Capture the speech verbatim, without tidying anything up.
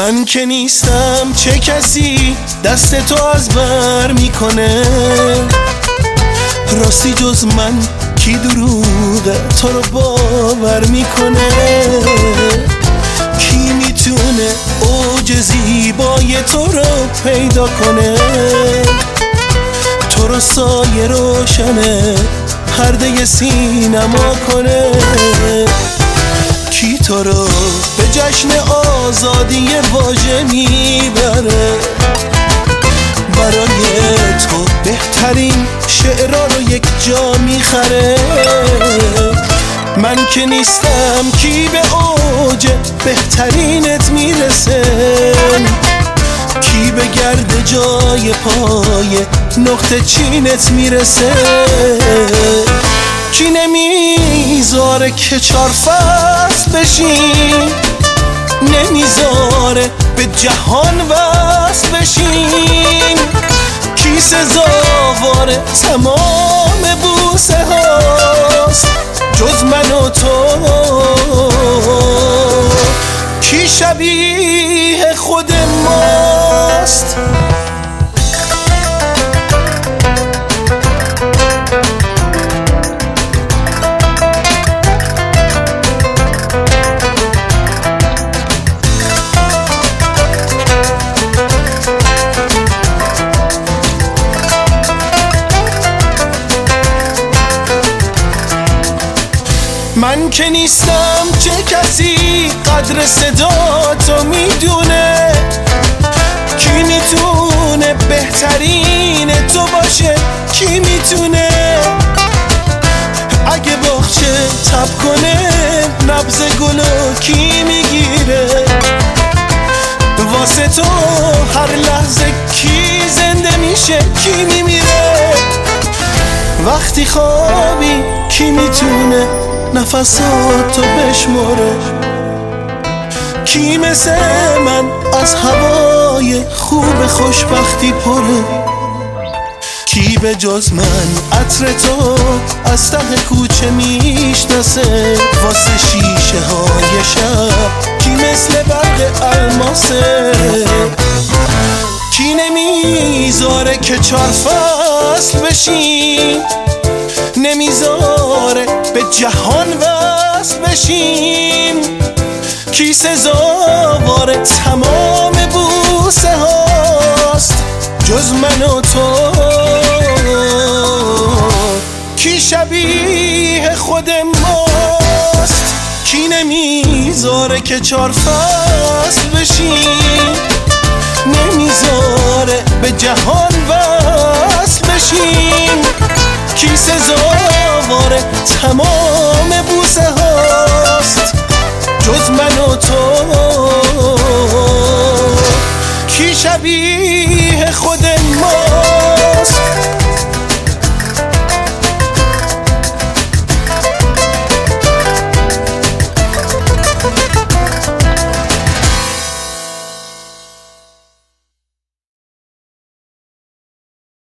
من که نیستم چه کسی دست تو از بر میکنه؟ راستی جز من کی دروغ تو رو باور میکنه؟ کی میتونه اوج زیبای تو رو پیدا کنه؟ تو رو سایه روشنه پرده سینما کنه؟ کی تو رو به جشن آزادی واژه میبره؟ برای تو بهترین شعرها رو یک جا میخره؟ من که نیستم کی به اوج بهترینت میرسه؟ کی به گرد جای پای نقطه چینت میرسه؟ کی نمیذاره که چار فصل بشین؟ نمیذاره به جهان وصل بشین؟ کی سزاوار تمام بوسه هاست جز من و تو؟ کی شبیه خود ماست؟ من که نیستم چه کسی قدر صدا تو میدونه؟ کی میتونه بهترین تو باشه؟ کی میتونه اگه باغچه تب کنه نبض گلو کی میگیره؟ واسه تو هر لحظه کی زنده میشه کی میمیره؟ وقتی خوابی کی میتونه نفساتو بشماره؟ کی مثل من از هوای خوب خوشبختی پره؟ کی به جز من عطر تو از ته کوچه میشناسه؟ واسه شیشه های شب کی مثل برق الماسه؟ کی نمیذاره که چار فصل بشین؟ نمیذاره به جهان وصل بشیم؟ کی سزاوار تمام بوسه هاست جز من و تو؟ کی شبیه خود ماست؟ کی نمیذاره که چار فصل بشیم؟ نمیذاره به جهان وصل بشیم؟ کی سزاوار تمام بوسه هاست جز من و تو؟ کی شبیه خود